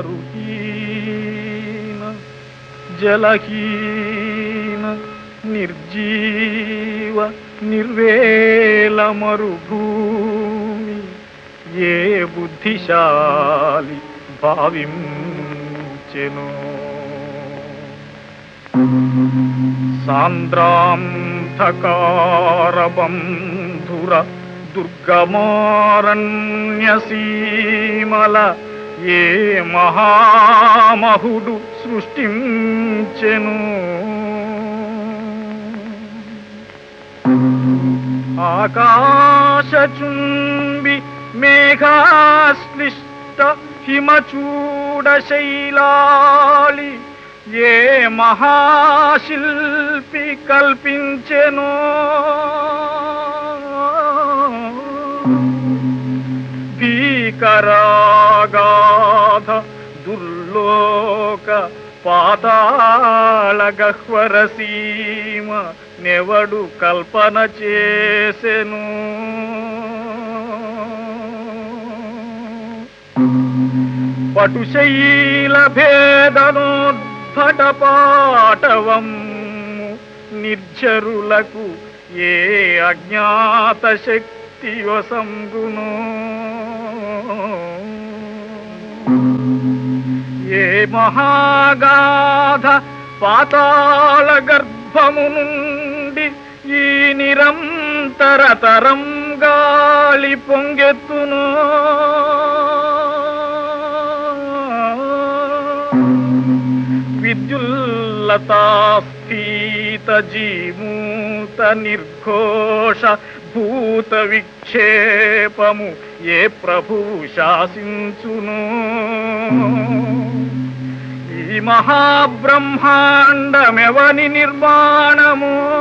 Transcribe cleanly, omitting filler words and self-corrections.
తరుహీన జలహీన నిర్జీవ నిర్వేల మరుభూమి ఏ బుద్ధిశాలి భావించెను. సాంద్రాంధకారబంధుర దుర్గమారణ్యసీమల ఏ మహామహుడు సృష్టించెను. ఆకాశచుంబి మేఘాశ్లిష్ట హిమచూడ శైలాలి ఏ మహాశిల్పి కల్పించెను. భీకరాగాధ దుర్లోక పాతాళ గహ్వర సీమ నెవడు కల్పన చేసెను. పటుశైల భేదనోద్భట పాటవము నిర్జరులకు ఏ అజ్ఞాత శక్తి వసంగును. ఏ మహాగాధ పాతాళ గర్భము నుండి ఈ నిరంతర తరం గాలి పొంగెత్తును. విద్యుల్లతాస్థిత జీమూత నిర్ఘోష భూత విక్షేపము ఏ ప్రభువు శాసించును. ఈ మహాబ్రహ్మాండమెవని నిర్మాణము.